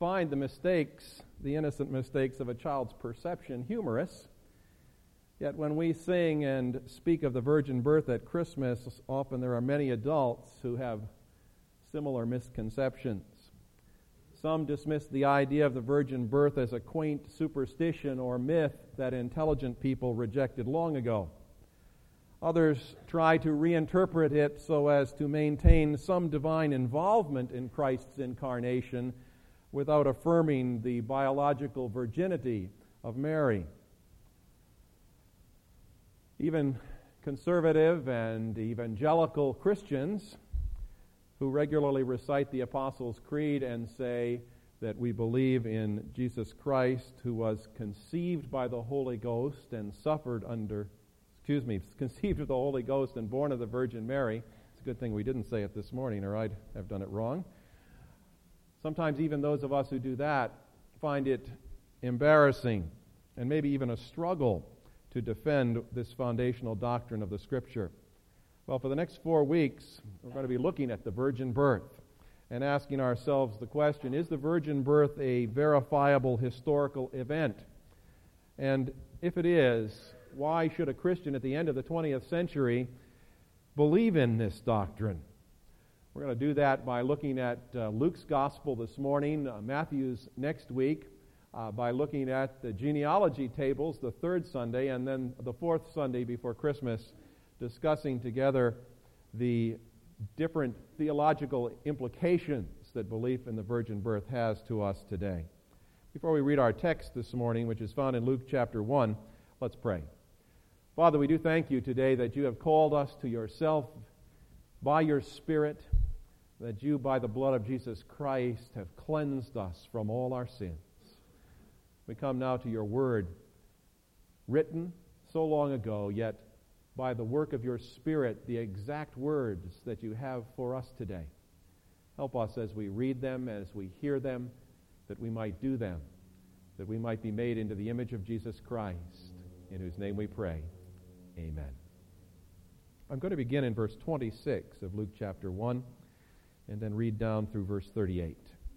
find the innocent mistakes of a child's perception humorous. Yet when we sing and speak of the virgin birth at Christmas, often there are many adults who have similar misconceptions. Some dismiss the idea of the virgin birth as a quaint superstition or myth that intelligent people rejected long ago. Others try to reinterpret it so as to maintain some divine involvement in Christ's incarnation without affirming the biological virginity of Mary. Even conservative and evangelical Christians who regularly recite the Apostles' Creed and say that we believe in Jesus Christ, who was conceived by the Holy Ghost and conceived of the Holy Ghost and born of the Virgin Mary. It's a good thing we didn't say it this morning, or I'd have done it wrong. Sometimes even those of us who do that find it embarrassing and maybe even a struggle to defend this foundational doctrine of the Scripture. Well, for the next 4 weeks, we're going to be looking at the virgin birth and asking ourselves the question, is the virgin birth a verifiable historical event? And if it is, why should a Christian at the end of the 20th century believe in this doctrine? We're going to do that by looking at Luke's Gospel this morning, Matthew's next week, by looking at the genealogy tables the third Sunday, and then the fourth Sunday before Christmas, discussing together the different theological implications that belief in the virgin birth has to us today. Before we read our text this morning, which is found in Luke chapter 1, let's pray. Father, we do thank you today that you have called us to yourself by your Spirit, that you, by the blood of Jesus Christ, have cleansed us from all our sins. We come now to your word, written so long ago, yet by the work of your Spirit, the exact words that you have for us today. Help us as we read them, as we hear them, that we might do them, that we might be made into the image of Jesus Christ, in whose name we pray. Amen. I'm going to begin in verse 26 of Luke chapter 1, and then read down through verse 38.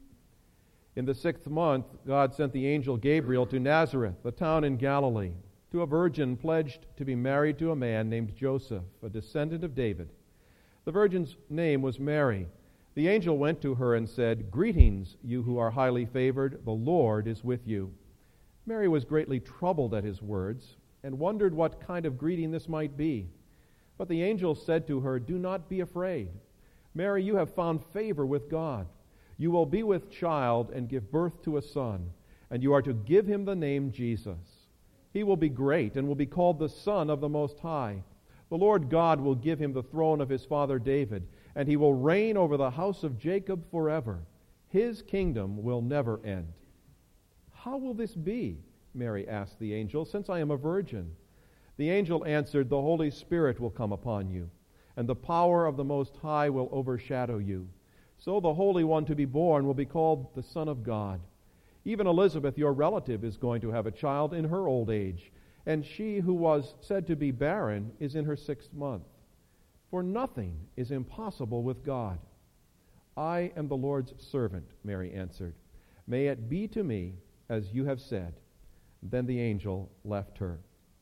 In the 6th month, God sent the angel Gabriel to Nazareth, a town in Galilee, to a virgin pledged to be married to a man named Joseph, a descendant of David. The virgin's name was Mary. The angel went to her and said, "Greetings, you who are highly favored, the Lord is with you." Mary was greatly troubled at his words and wondered what kind of greeting this might be. But the angel said to her, "Do not be afraid. Mary, you have found favor with God. You will be with child and give birth to a son, and you are to give him the name Jesus. He will be great and will be called the Son of the Most High. The Lord God will give him the throne of his father David, and he will reign over the house of Jacob forever. His kingdom will never end." "How will this be?" Mary asked the angel, "since I am a virgin?" The angel answered, "The Holy Spirit will come upon you, and the power of the Most High will overshadow you. So the Holy One to be born will be called the Son of God. Even Elizabeth, your relative, is going to have a child in her old age, and she who was said to be barren is in her 6th month. For nothing is impossible with God." "I am the Lord's servant," Mary answered. "May it be to me as you have said." Then the angel left her.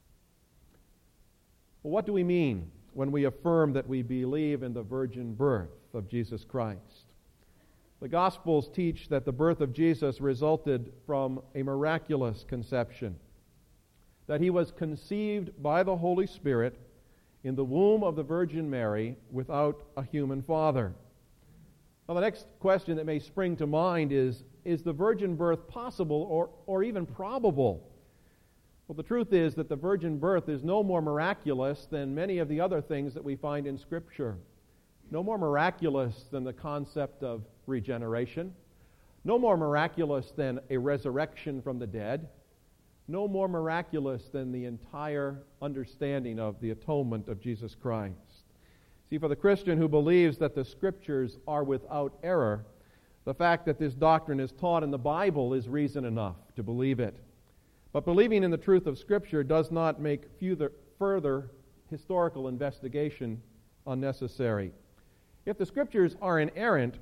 Well, what do we mean when we affirm that we believe in the virgin birth of Jesus Christ? The Gospels teach that the birth of Jesus resulted from a miraculous conception, that he was conceived by the Holy Spirit in the womb of the Virgin Mary without a human father. Now, the next question that may spring to mind is the virgin birth possible or even probable? Well, the truth is that the virgin birth is no more miraculous than many of the other things that we find in Scripture. No more miraculous than the concept of regeneration. No more miraculous than a resurrection from the dead. No more miraculous than the entire understanding of the atonement of Jesus Christ. See, for the Christian who believes that the Scriptures are without error, the fact that this doctrine is taught in the Bible is reason enough to believe it. But believing in the truth of Scripture does not make further historical investigation unnecessary. If the Scriptures are inerrant,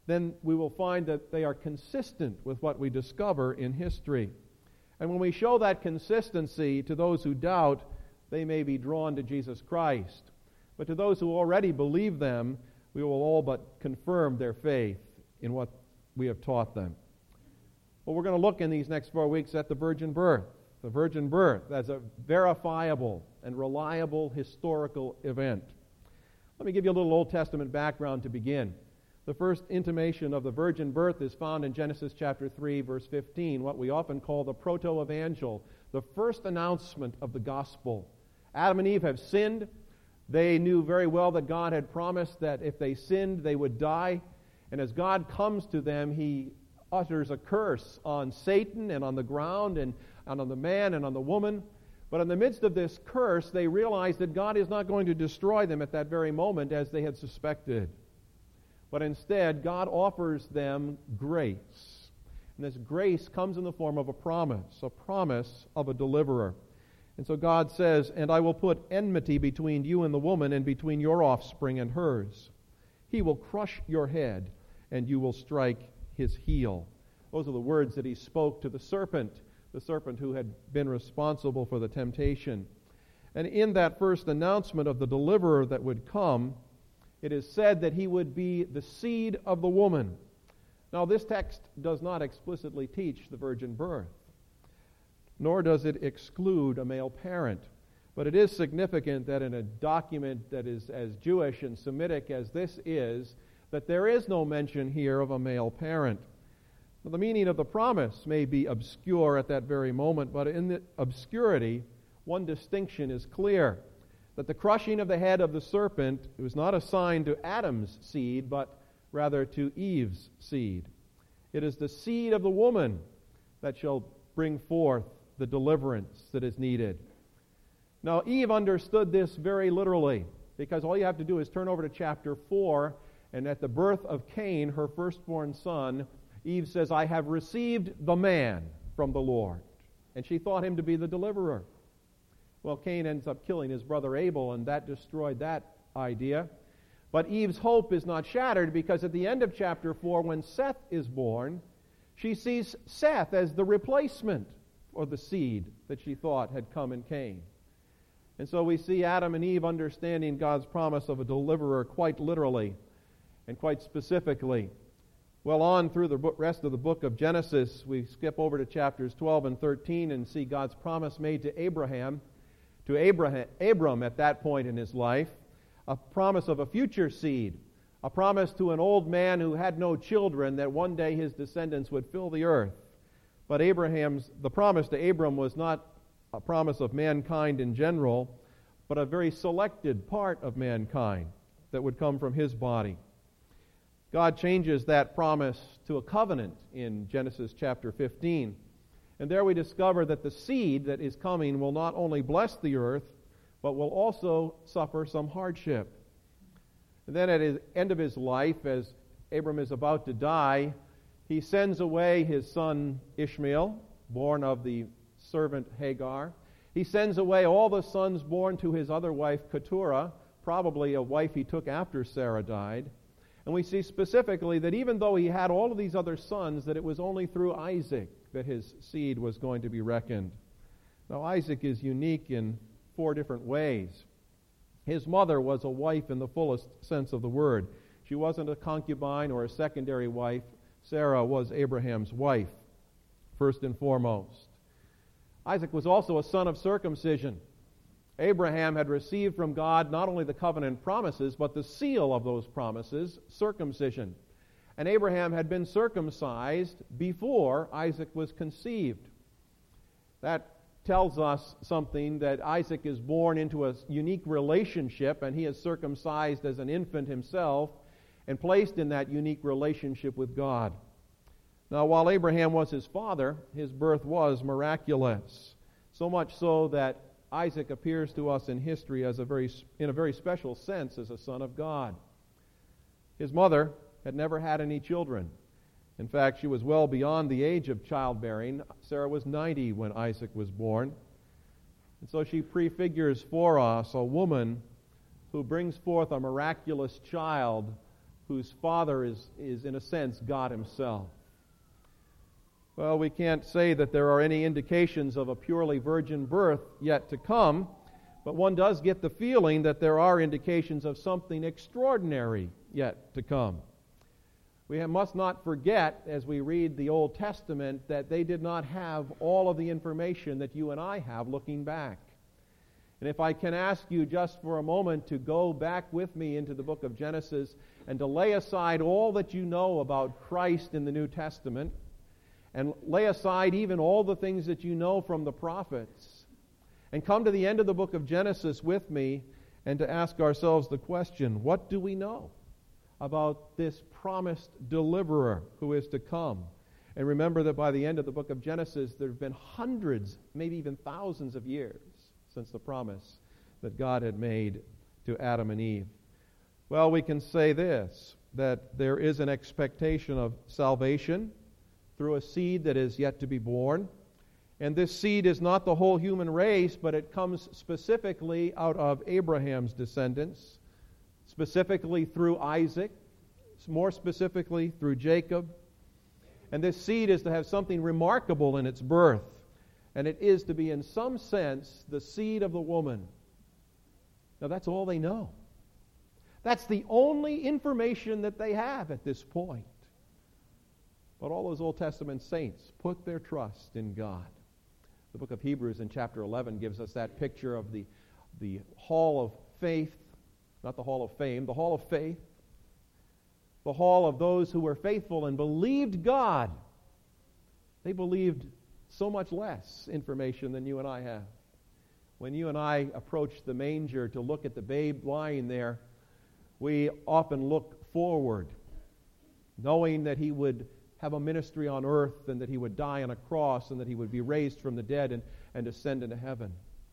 then we will find that they are consistent with what we discover in history. And when we show that consistency to those who doubt, they may be drawn to Jesus Christ. But to those who already believe them, we will all but confirm their faith in what we have taught them. Well, we're going to look in these next 4 weeks at the virgin birth. The virgin birth as a verifiable and reliable historical event. Let me give you a little Old Testament background to begin. The first intimation of the virgin birth is found in Genesis chapter 3, verse 15, what we often call the proto-evangel, the first announcement of the gospel. Adam and Eve have sinned. They knew very well that God had promised that if they sinned, they would die. And as God comes to them, He utters a curse on Satan and on the ground and on the man and on the woman. But in the midst of this curse, they realize that God is not going to destroy them at that very moment as they had suspected. But instead, God offers them grace. And this grace comes in the form of a promise of a deliverer. And so God says, "And I will put enmity between you and the woman, and between your offspring and hers. He will crush your head, and you will strike his heel." Those are the words that He spoke to the serpent who had been responsible for the temptation. And in that first announcement of the deliverer that would come, it is said that he would be the seed of the woman. Now, this text does not explicitly teach the virgin birth, nor does it exclude a male parent. But it is significant that in a document that is as Jewish and Semitic as this is, that there is no mention here of a male parent. Now, the meaning of the promise may be obscure at that very moment, but in the obscurity, one distinction is clear. That the crushing of the head of the serpent was not assigned to Adam's seed, but rather to Eve's seed. It is the seed of the woman that shall bring forth the deliverance that is needed. Now, Eve understood this very literally, because all you have to do is turn over to chapter 4, and at the birth of Cain, her firstborn son, Eve says, "I have received the man from the Lord." And she thought him to be the deliverer. Well, Cain ends up killing his brother Abel, and that destroyed that idea. But Eve's hope is not shattered, because at the end of chapter 4, when Seth is born, she sees Seth as the replacement for the seed that she thought had come in Cain. And so we see Adam and Eve understanding God's promise of a deliverer quite literally and quite specifically. Well, on through the rest of the book of Genesis, we skip over to chapters 12 and 13 and see God's promise made to Abram at that point in his life, a promise of a future seed, a promise to an old man who had no children that one day his descendants would fill the earth. But the promise to Abram was not a promise of mankind in general, but a very selected part of mankind that would come from his body. God changes that promise to a covenant in Genesis chapter 15. And there we discover that the seed that is coming will not only bless the earth, but will also suffer some hardship. And then at the end of his life, as Abram is about to die, he sends away his son Ishmael, born of the servant Hagar. He sends away all the sons born to his other wife Keturah, probably a wife he took after Sarah died. And we see specifically that even though he had all of these other sons, that it was only through Isaac that his seed was going to be reckoned. Now, Isaac is unique in 4 different ways. His mother was a wife in the fullest sense of the word. She wasn't a concubine or a secondary wife. Sarah was Abraham's wife, first and foremost. Isaac was also a son of circumcision. Abraham had received from God not only the covenant promises, but the seal of those promises, circumcision. And Abraham had been circumcised before Isaac was conceived. That tells us something, that Isaac is born into a unique relationship, and he is circumcised as an infant himself and placed in that unique relationship with God. Now, while Abraham was his father, his birth was miraculous, so much so that Isaac appears to us in history as in a very special sense as a son of God. His mother had never had any children. In fact, she was well beyond the age of childbearing. Sarah was 90 when Isaac was born. And so she prefigures for us a woman who brings forth a miraculous child whose father is in a sense God himself. Well, we can't say that there are any indications of a purely virgin birth yet to come, but one does get the feeling that there are indications of something extraordinary yet to come. We must not forget, as we read the Old Testament, that they did not have all of the information that you and I have looking back. And if I can ask you just for a moment to go back with me into the book of Genesis and to lay aside all that you know about Christ in the New Testament, and lay aside even all the things that you know from the prophets, and come to the end of the book of Genesis with me and to ask ourselves the question, what do we know about this promised deliverer who is to come? And remember that by the end of the book of Genesis, there have been hundreds, maybe even thousands of years since the promise that God had made to Adam and Eve. Well, we can say this, that there is an expectation of salvation through a seed that is yet to be born. And this seed is not the whole human race, but it comes specifically out of Abraham's descendants, specifically through Isaac, more specifically through Jacob. And this seed is to have something remarkable in its birth, and it is to be, in some sense, the seed of the woman. Now, that's all they know. That's the only information that they have at this point. But all those Old Testament saints put their trust in God. The book of Hebrews in chapter 11 gives us that picture of the hall of faith, not the hall of fame, the hall of faith, the hall of those who were faithful and believed God. They believed so much less information than you and I have. When you and I approach the manger to look at the babe lying there, we often look forward, knowing that he would have a ministry on earth and that he would die on a cross and that he would be raised from the dead and ascend into heaven.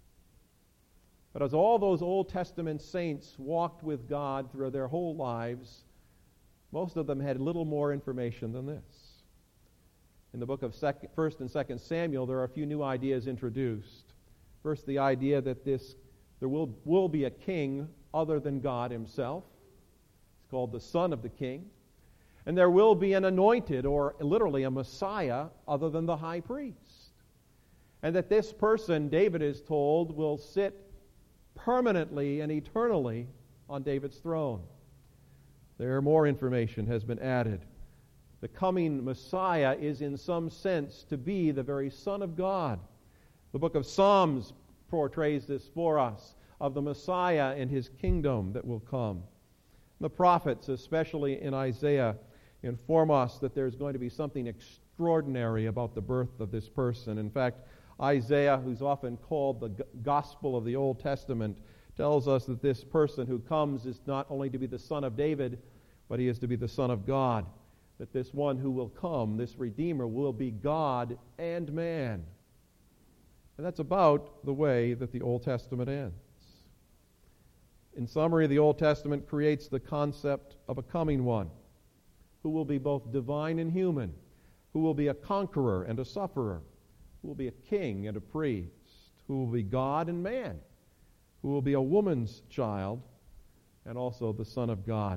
But as all those Old Testament saints walked with God through their whole lives, most of them had little more information than this. In the book of 1st and 2nd Samuel, there are a few new ideas introduced. First, the idea that there will be a king other than God himself. It's called the Son of the King. And there will be an anointed, or literally a Messiah, other than the high priest. And that this person, David is told, will sit permanently and eternally on David's throne. There, more information has been added. The coming Messiah is in some sense to be the very Son of God. The book of Psalms portrays this for us, of the Messiah and his kingdom that will come. The prophets, especially in Isaiah, inform us that there's going to be something extraordinary about the birth of this person. In fact, Isaiah, who's often called the gospel of the Old Testament, tells us that this person who comes is not only to be the son of David, but he is to be the Son of God. That this one who will come, this Redeemer, will be God and man. And that's about the way that the Old Testament ends. In summary, the Old Testament creates the concept of a coming one, who will be both divine and human, who will be a conqueror and a sufferer, who will be a king and a priest, who will be God and man, who will be a woman's child, and also the Son of God.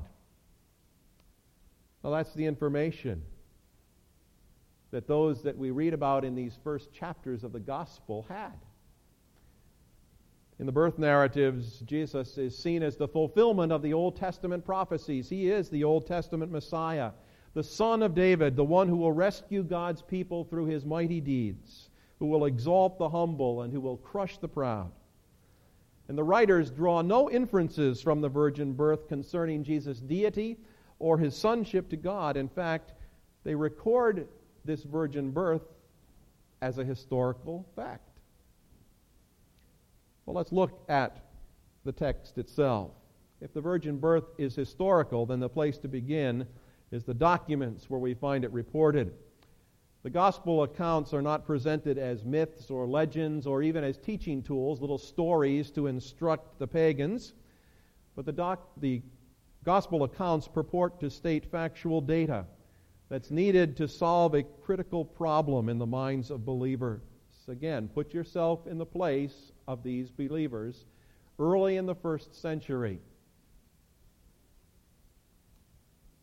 Well, that's the information that those that we read about in these first chapters of the gospel had. In the birth narratives, Jesus is seen as the fulfillment of the Old Testament prophecies. He is the Old Testament Messiah, the Son of David, the one who will rescue God's people through his mighty deeds, who will exalt the humble and who will crush the proud. And the writers draw no inferences from the virgin birth concerning Jesus' deity or his sonship to God. In fact, they record this virgin birth as a historical fact. Well, let's look at the text itself. If the virgin birth is historical, then the place to begin is the documents where we find it reported. The gospel accounts are not presented as myths or legends or even as teaching tools, little stories to instruct the pagans, but the gospel accounts purport to state factual data that's needed to solve a critical problem in the minds of believers. Again, put yourself in the place of these believers early in the first century.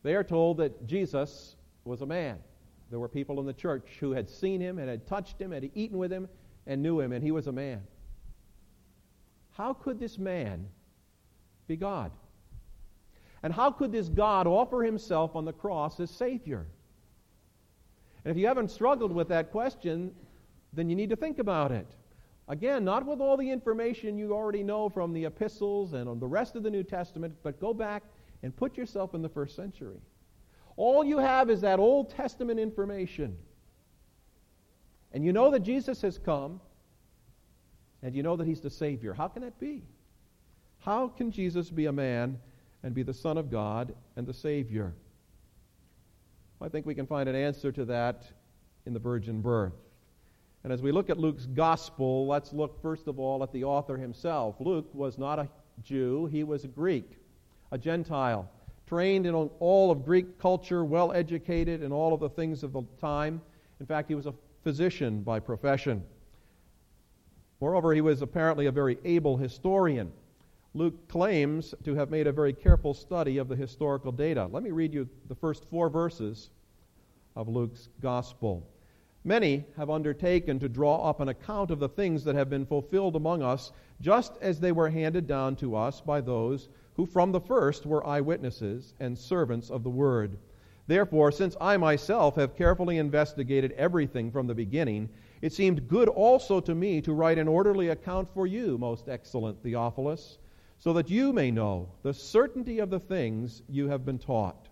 They are told that Jesus was a man. There were people in the church who had seen him and had touched him, had eaten with him, and knew him, and he was a man. How could this man be God? And how could this God offer himself on the cross as Savior? And if you haven't struggled with that question, then you need to think about it. Again, not with all the information you already know from the epistles and on the rest of the New Testament, but go back and put yourself in the first century. All you have is that Old Testament information. And you know that Jesus has come, and you know that he's the Savior. How can that be? How can Jesus be a man and be the Son of God and the Savior? I think we can find an answer to that in the virgin birth. And as we look at Luke's gospel, let's look first of all at the author himself. Luke was not a Jew, he was a Greek, a Gentile, trained in all of Greek culture, well educated in all of the things of the time. In fact, he was a physician by profession. Moreover, he was apparently a very able historian. Luke claims to have made a very careful study of the historical data. Let me read you the first 4 verses of Luke's gospel. Many have undertaken to draw up an account of the things that have been fulfilled among us, just as they were handed down to us by those who from the first were eyewitnesses and servants of the word. Therefore, since I myself have carefully investigated everything from the beginning, it seemed good also to me to write an orderly account for you, most excellent Theophilus, so that you may know the certainty of the things you have been taught.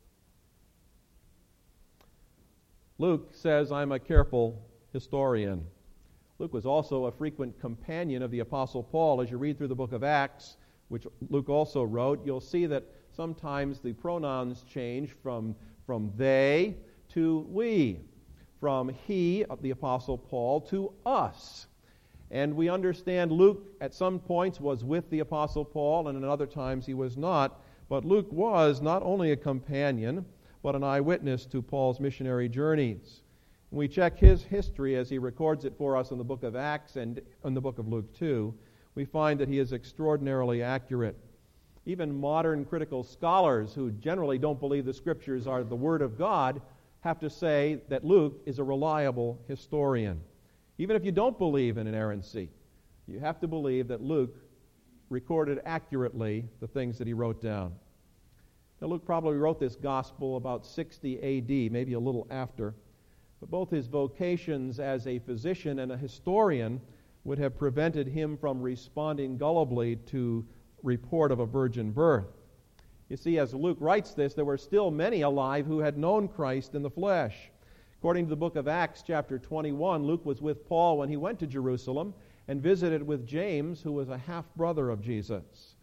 Luke says, I'm a careful historian. Luke was also a frequent companion of the Apostle Paul. As you read through the book of Acts, which Luke also wrote, you'll see that sometimes the pronouns change from they to we, from he, the Apostle Paul, to us. And we understand Luke at some points was with the Apostle Paul, and at other times he was not. But Luke was not only a companion, but an eyewitness to Paul's missionary journeys. When we check his history as he records it for us in the book of Acts and in the book of Luke too, we find that he is extraordinarily accurate. Even modern critical scholars who generally don't believe the Scriptures are the Word of God have to say that Luke is a reliable historian. Even if you don't believe in inerrancy, you have to believe that Luke recorded accurately the things that he wrote down. Now, Luke probably wrote this gospel about 60 A.D., maybe a little after, but both his vocations as a physician and a historian would have prevented him from responding gullibly to report of a virgin birth. You see, as Luke writes this, there were still many alive who had known Christ in the flesh. According to the book of Acts, chapter 21, Luke was with Paul when he went to Jerusalem and visited with James, who was a half-brother of Jesus.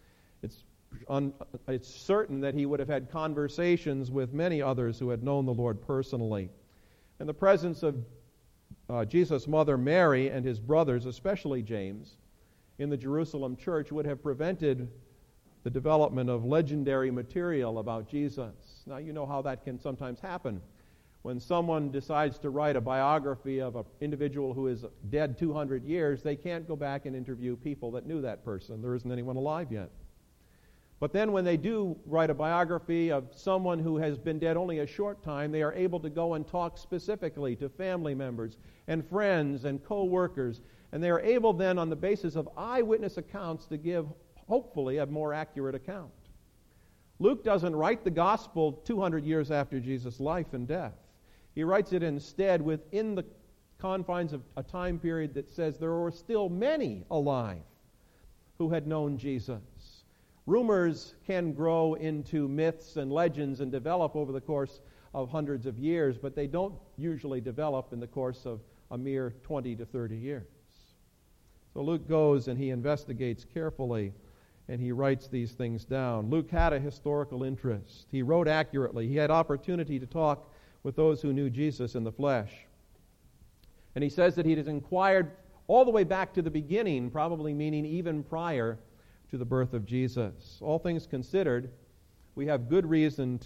It's certain that he would have had conversations with many others who had known the Lord personally. In the presence of Jesus' mother Mary and his brothers, especially James, in the Jerusalem church would have prevented the development of legendary material about Jesus. Now, you know how that can sometimes happen. When someone decides to write a biography of an individual who is dead 200 years, they can't go back and interview people that knew that person. There isn't anyone alive yet. But then when they do write a biography of someone who has been dead only a short time, they are able to go and talk specifically to family members and friends and co-workers, and they are able then, on the basis of eyewitness accounts, to give, hopefully, a more accurate account. Luke doesn't write the gospel 200 years after Jesus' life and death. He writes it instead within the confines of a time period that says there were still many alive who had known Jesus. Rumors can grow into myths and legends and develop over the course of hundreds of years, but they don't usually develop in the course of a mere 20 to 30 years. So Luke goes and he investigates carefully and he writes these things down. Luke had a historical interest. He wrote accurately. He had opportunity to talk with those who knew Jesus in the flesh. And he says that he has inquired all the way back to the beginning, probably meaning even prior to the birth of Jesus. All things considered, we have good reason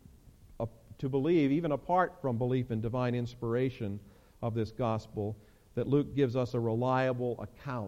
to believe, even apart from belief in divine inspiration of this gospel, that Luke gives us a reliable account.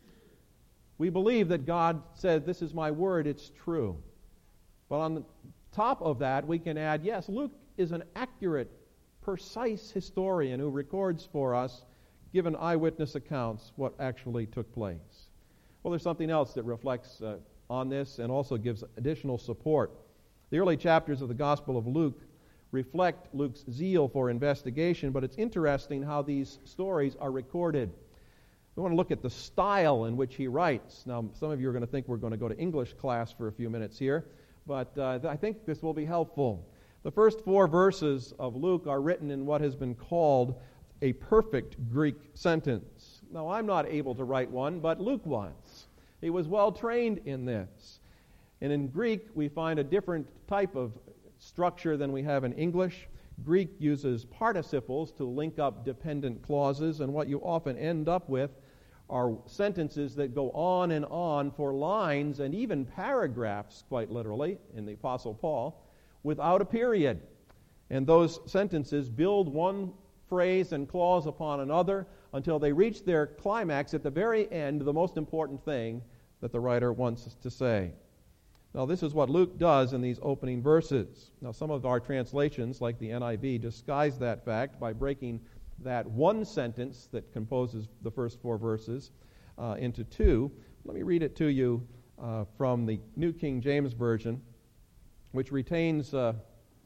We believe that God said, "This is my word, it's true." But on top of that, we can add, yes, Luke is an accurate, precise historian who records for us, given eyewitness accounts, what actually took place. Well, there's something else that reflects on this and also gives additional support. The early chapters of the Gospel of Luke reflect Luke's zeal for investigation, but it's interesting how these stories are recorded. We want to look at the style in which he writes. Now, some of you are going to think we're going to go to English class for a few minutes here, but I think this will be helpful. The first 4 verses of Luke are written in what has been called a perfect Greek sentence. Now, I'm not able to write one, but Luke was. He was well trained in this. And in Greek, we find a different type of structure than we have in English. Greek uses participles to link up dependent clauses, and what you often end up with are sentences that go on and on for lines and even paragraphs, quite literally, in the Apostle Paul, without a period. And those sentences build one phrase and clause upon another until they reach their climax at the very end, the most important thing that the writer wants us to say. Now, this is what Luke does in these opening verses. Now, some of our translations, like the NIV, disguise that fact by breaking that one sentence that composes the first 4 verses into 2. Let me read it to you from the New King James Version, which retains the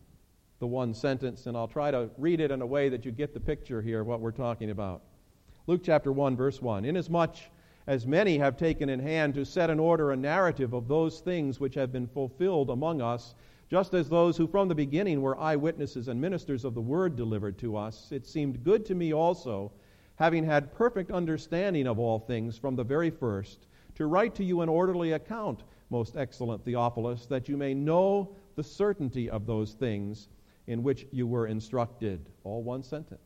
one sentence, and I'll try to read it in a way that you get the picture here of what we're talking about. Luke chapter 1, verse 1. Inasmuch as many have taken in hand to set in order a narrative of those things which have been fulfilled among us, just as those who from the beginning were eyewitnesses and ministers of the word delivered to us, it seemed good to me also, having had perfect understanding of all things from the very first, to write to you an orderly account, most excellent Theophilus, that you may know the certainty of those things in which you were instructed. All one sentence.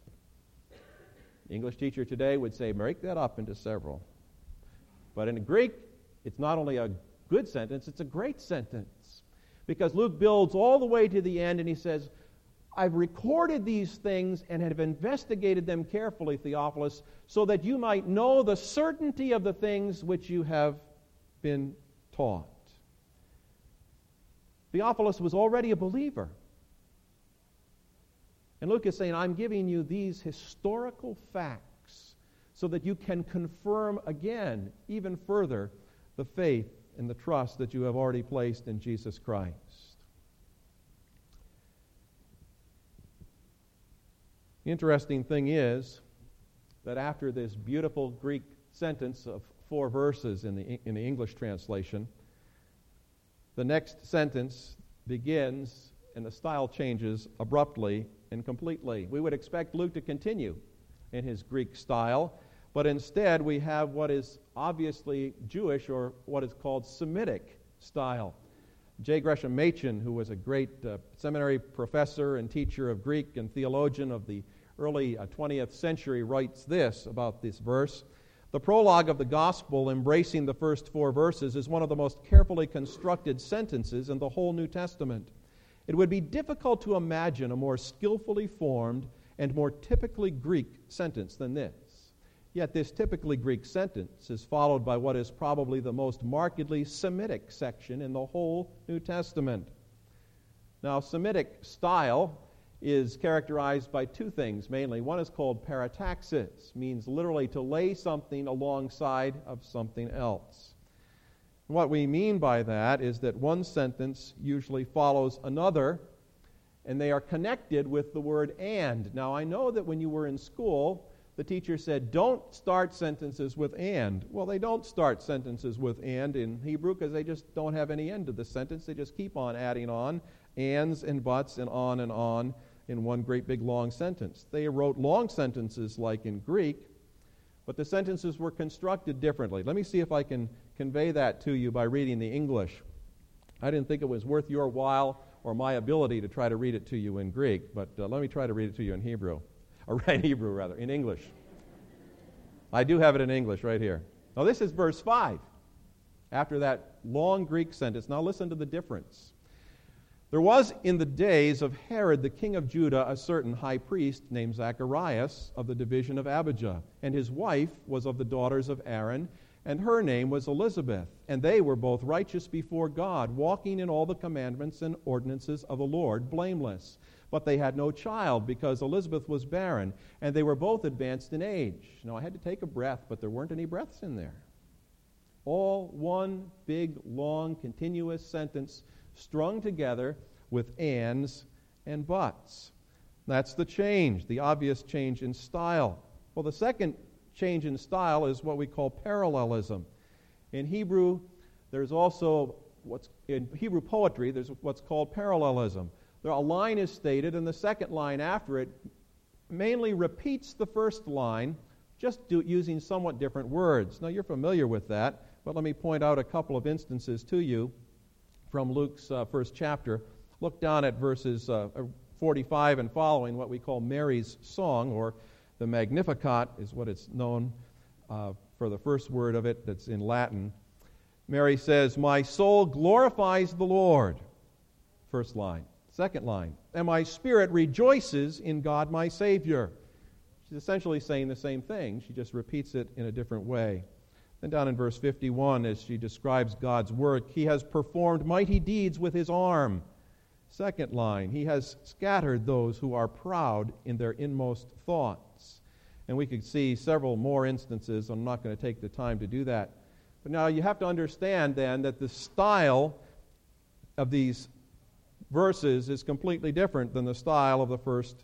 The English teacher today would say, break that up into several. But in Greek, it's not only a good sentence, it's a great sentence. Because Luke builds all the way to the end and he says, I've recorded these things and have investigated them carefully, Theophilus, so that you might know the certainty of the things which you have been taught. Theophilus was already a believer. And Luke is saying, I'm giving you these historical facts so that you can confirm again, even further, the faith and the trust that you have already placed in Jesus Christ. The interesting thing is that after this beautiful Greek sentence of 4 verses in the English translation, the next sentence begins and the style changes abruptly and completely. We would expect Luke to continue in his Greek style, but instead we have what is obviously Jewish, or what is called Semitic style. J. Gresham Machen, who was a great seminary professor and teacher of Greek and theologian of the early 20th century, writes this about this verse. The prologue of the Gospel, embracing the first 4 verses, is one of the most carefully constructed sentences in the whole New Testament. It would be difficult to imagine a more skillfully formed and more typically Greek sentence than this. Yet this typically Greek sentence is followed by what is probably the most markedly Semitic section in the whole New Testament. Now, Semitic style is characterized by 2 things mainly. One is called parataxis, means literally to lay something alongside of something else. What we mean by that is that one sentence usually follows another, and they are connected with the word and. Now, I know that when you were in school, the teacher said, don't start sentences with and. Well, they don't start sentences with and in Hebrew because they just don't have any end to the sentence. They just keep on adding on, ands and buts and on in one great big long sentence. They wrote long sentences like in Greek, but the sentences were constructed differently. Let me see if I can convey that to you by reading the English. I didn't think it was worth your while or my ability to try to read it to you in Greek, but let me try to read it to you in Hebrew. Or in Hebrew, rather, in English. I do have it in English right here. Now, this is verse 5. After that long Greek sentence, now listen to the difference. There was in the days of Herod the king of Judah a certain high priest named Zacharias of the division of Abijah, and his wife was of the daughters of Aaron, and her name was Elizabeth. And they were both righteous before God, walking in all the commandments and ordinances of the Lord, blameless. But they had no child, because Elizabeth was barren, and they were both advanced in age. Now, I had to take a breath, but there weren't any breaths in there. All one big, long, continuous sentence strung together with ands and buts. That's the change, the obvious change in style. Well, the second change in style is what we call parallelism. In Hebrew, there's also in Hebrew poetry, there's what's called parallelism. A line is stated, and the second line after it mainly repeats the first line, just using somewhat different words. Now, you're familiar with that, but let me point out a couple of instances to you from Luke's first chapter. Look down at verses 45 and following, what we call Mary's song, or the Magnificat is what it's known for the first word of it that's in Latin. Mary says, "My soul glorifies the Lord." First line. Second line, "And my spirit rejoices in God my Savior." She's essentially saying the same thing. She just repeats it in a different way. Then down in verse 51, as she describes God's work, "He has performed mighty deeds with his arm." Second line, "He has scattered those who are proud in their inmost thoughts." And we could see several more instances. I'm not going to take the time to do that. But now you have to understand then that the style of these verses is completely different than the style of the first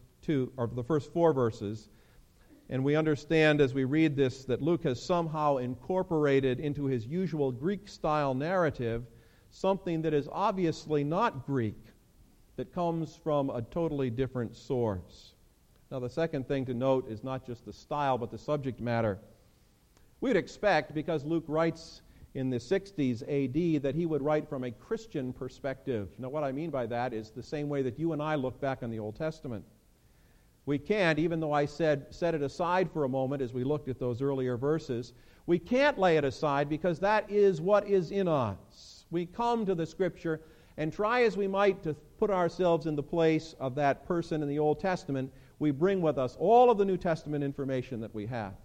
four verses. And we understand as we read this that Luke has somehow incorporated into his usual Greek-style narrative something that is obviously not Greek, that comes from a totally different source. Now, the second thing to note is not just the style, but the subject matter. We would expect, because Luke writes in the 60s A.D., that he would write from a Christian perspective. Now, what I mean by that is the same way that you and I look back on the Old Testament. We can't, even though I set it aside for a moment as we looked at those earlier verses, we can't lay it aside because that is what is in us. We come to the Scripture and try as we might to put ourselves in the place of that person in the Old Testament. We bring with us all of the New Testament information that we have.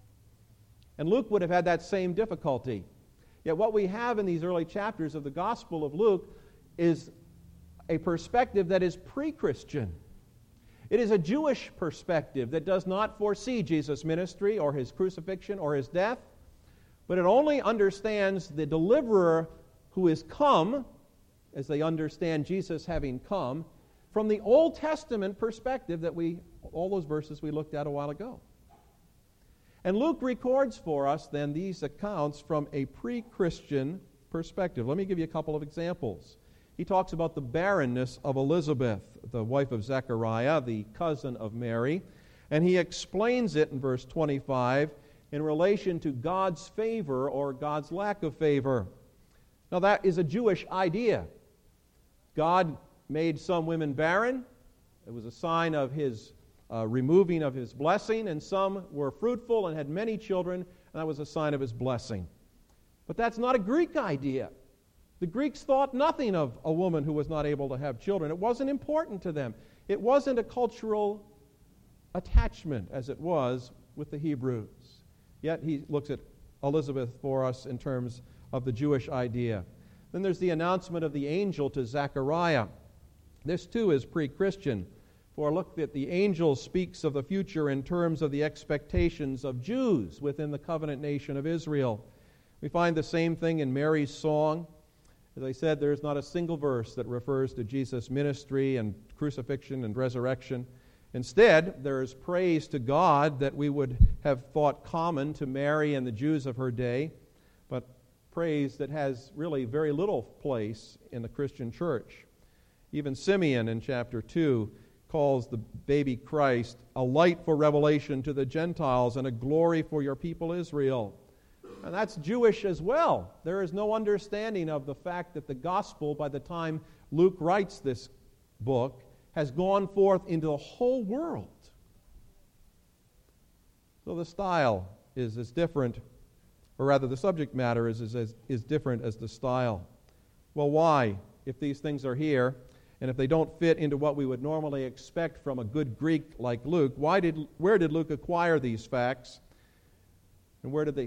And Luke would have had that same difficulty. Yet what we have in these early chapters of the Gospel of Luke is a perspective that is pre-Christian. It is a Jewish perspective that does not foresee Jesus' ministry or his crucifixion or his death, but it only understands the deliverer who is come, as they understand Jesus having come, from the Old Testament perspective that all those verses we looked at a while ago. And Luke records for us then these accounts from a pre-Christian perspective. Let me give you a couple of examples. He talks about the barrenness of Elizabeth, the wife of Zechariah, the cousin of Mary, and he explains it in verse 25 in relation to God's favor or God's lack of favor. Now that is a Jewish idea. God made some women barren. It was a sign of his removing of his blessing, and some were fruitful and had many children, and that was a sign of his blessing. But that's not a Greek idea. The Greeks thought nothing of a woman who was not able to have children. It wasn't important to them. It wasn't a cultural attachment as it was with the Hebrews. Yet he looks at Elizabeth for us in terms of the Jewish idea. Then there's the announcement of the angel to Zechariah. This too is pre-Christian. For look that the angel speaks of the future in terms of the expectations of Jews within the covenant nation of Israel. We find the same thing in Mary's song. As I said, there is not a single verse that refers to Jesus' ministry and crucifixion and resurrection. Instead, there is praise to God that we would have thought common to Mary and the Jews of her day, but praise that has really very little place in the Christian church. Even Simeon in chapter 2 calls the baby Christ a light for revelation to the Gentiles and a glory for your people Israel. And that's Jewish as well. There is no understanding of the fact that the gospel, by the time Luke writes this book, has gone forth into the whole world. So the style is as different, or rather the subject matter is different as the style. Well, why? If these things are here, and if they don't fit into what we would normally expect from a good Greek like Luke, where did Luke acquire these facts? And where did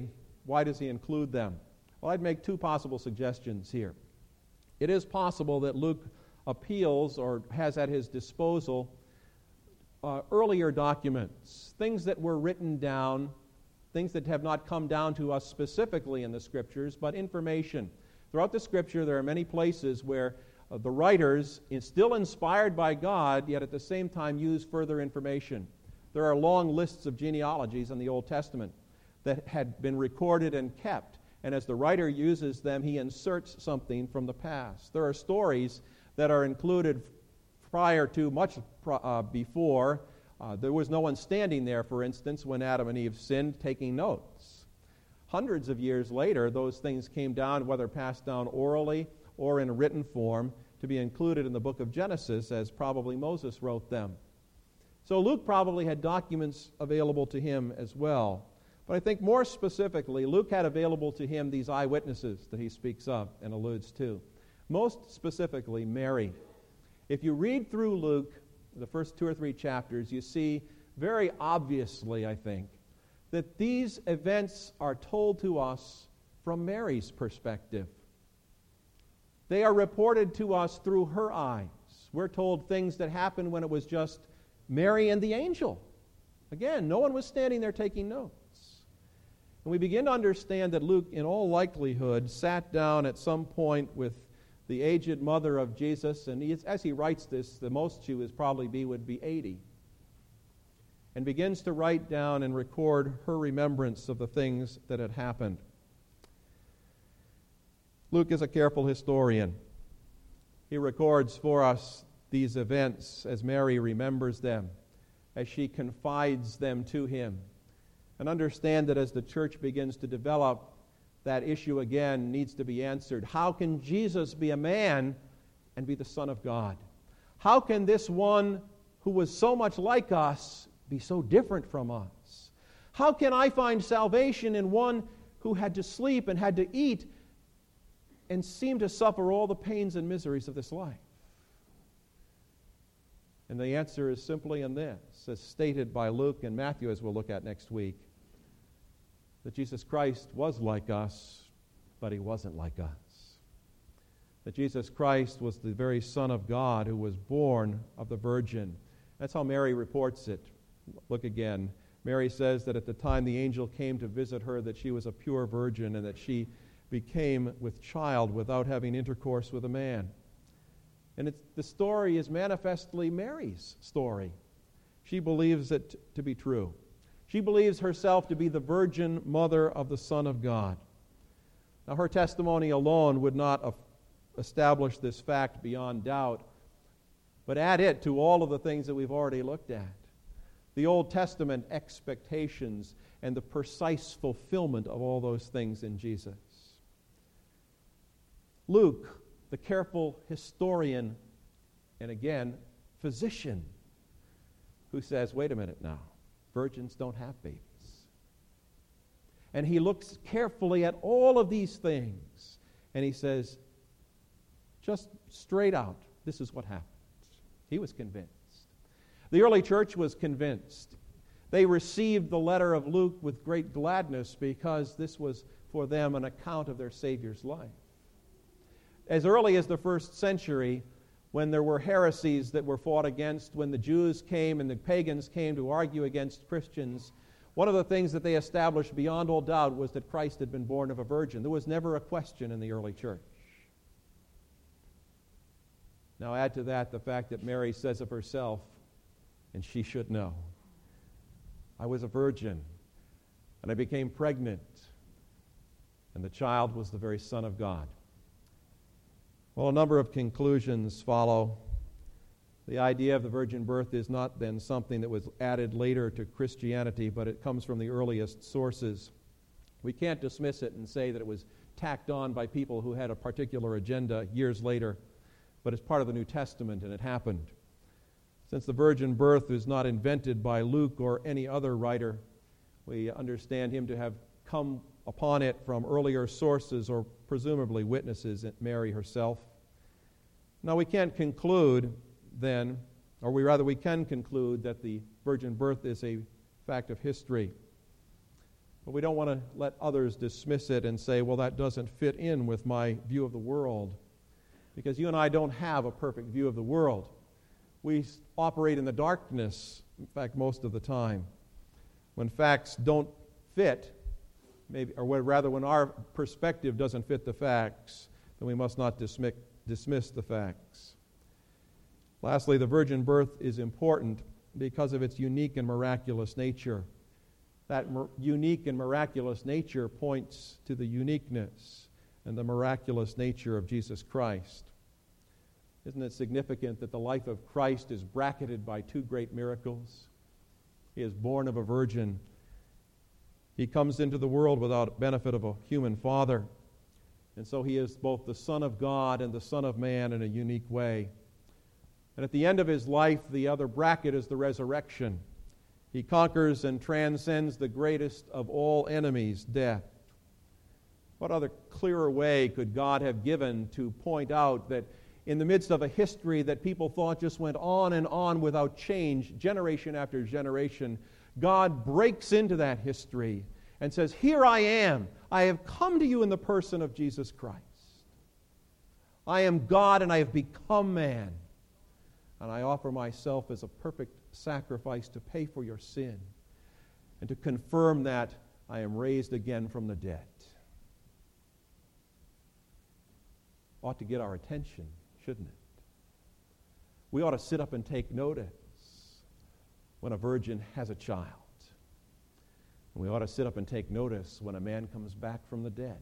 Why does he include them? Well, I'd make two possible suggestions here. It is possible that Luke appeals or has at his disposal earlier documents, things that were written down, things that have not come down to us specifically in the Scriptures, but information. Throughout the Scripture, there are many places where the writers, still inspired by God, yet at the same time use further information. There are long lists of genealogies in the Old Testament that had been recorded and kept, and as the writer uses them, he inserts something from the past. There are stories that are included prior to, much before. There was no one standing there, for instance, when Adam and Eve sinned, taking notes. Hundreds of years later, those things came down, whether passed down orally or in a written form, to be included in the book of Genesis, as probably Moses wrote them. So Luke probably had documents available to him as well. But I think more specifically, Luke had available to him these eyewitnesses that he speaks of and alludes to. Most specifically, Mary. If you read through Luke, the first 2 or 3 chapters, you see very obviously, I think, that these events are told to us from Mary's perspective. They are reported to us through her eyes. We're told things that happened when it was just Mary and the angel. Again, no one was standing there taking notes. And we begin to understand that Luke, in all likelihood, sat down at some point with the aged mother of Jesus, and as he writes this, the most she would be 80, and begins to write down and record her remembrance of the things that had happened. Luke is a careful historian. He records for us these events as Mary remembers them, as she confides them to him. And understand that as the church begins to develop, that issue again needs to be answered. How can Jesus be a man and be the Son of God? How can this one who was so much like us be so different from us? How can I find salvation in one who had to sleep and had to eat and seemed to suffer all the pains and miseries of this life? And the answer is simply in this, as stated by Luke and Matthew, as we'll look at next week, that Jesus Christ was like us, but he wasn't like us. That Jesus Christ was the very Son of God who was born of the Virgin. That's how Mary reports it. Look again. Mary says that at the time the angel came to visit her, that she was a pure virgin and that she became with child without having intercourse with a man. And the story is manifestly Mary's story. She believes it to be true. She believes herself to be the virgin mother of the Son of God. Now, her testimony alone would not establish this fact beyond doubt, but add it to all of the things that we've already looked at. The Old Testament expectations and the precise fulfillment of all those things in Jesus. Luke, the careful historian, and again, physician, who says, wait a minute now, virgins don't have babies. And he looks carefully at all of these things, and he says, just straight out, this is what happened. He was convinced. The early church was convinced. They received the letter of Luke with great gladness because this was for them an account of their Savior's life. As early as the first century, when there were heresies that were fought against, when the Jews came and the pagans came to argue against Christians, one of the things that they established beyond all doubt was that Christ had been born of a virgin. There was never a question in the early church. Now add to that the fact that Mary says of herself, and she should know, I was a virgin, and I became pregnant, and the child was the very Son of God. Well, a number of conclusions follow. The idea of the virgin birth is not then something that was added later to Christianity, but it comes from the earliest sources. We can't dismiss it and say that it was tacked on by people who had a particular agenda years later, but it's part of the New Testament, and it happened. Since the virgin birth is not invented by Luke or any other writer, we understand him to have come upon it from earlier sources or presumably witnesses, Mary herself. Now we can't conclude then, or we can conclude that the virgin birth is a fact of history. But we don't want to let others dismiss it and say, well, that doesn't fit in with my view of the world. Because you and I don't have a perfect view of the world. We operate in the darkness, in fact, most of the time. When facts don't fit, maybe, or rather when our perspective doesn't fit the facts, then we must not dismiss the facts. Lastly, the virgin birth is important because of its unique and miraculous nature. That unique and miraculous nature points to the uniqueness and the miraculous nature of Jesus Christ. Isn't it significant that the life of Christ is bracketed by two great miracles? He is born of a virgin. He comes into the world without benefit of a human father. And so he is both the Son of God and the Son of Man in a unique way. And at the end of his life, the other bracket is the resurrection. He conquers and transcends the greatest of all enemies, death. What other clearer way could God have given to point out that in the midst of a history that people thought just went on and on without change, generation after generation, God breaks into that history and says, here I am. I have come to you in the person of Jesus Christ. I am God and I have become man. And I offer myself as a perfect sacrifice to pay for your sin and to confirm that I am raised again from the dead. Ought to get our attention, shouldn't it? We ought to sit up and take notice when a virgin has a child. And we ought to sit up and take notice when a man comes back from the dead.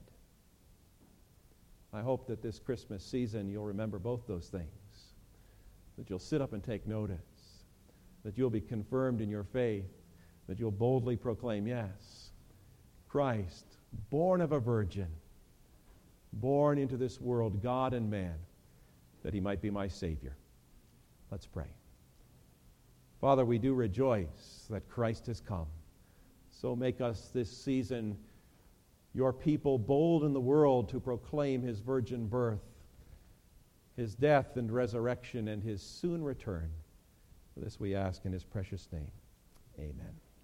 I hope that this Christmas season you'll remember both those things. That you'll sit up and take notice. That you'll be confirmed in your faith. That you'll boldly proclaim, yes, Christ, born of a virgin, born into this world, God and man, that he might be my Savior. Let's pray. Father, we do rejoice that Christ has come. So make us this season your people, bold in the world to proclaim his virgin birth, his death and resurrection, and his soon return. For this we ask in his precious name. Amen.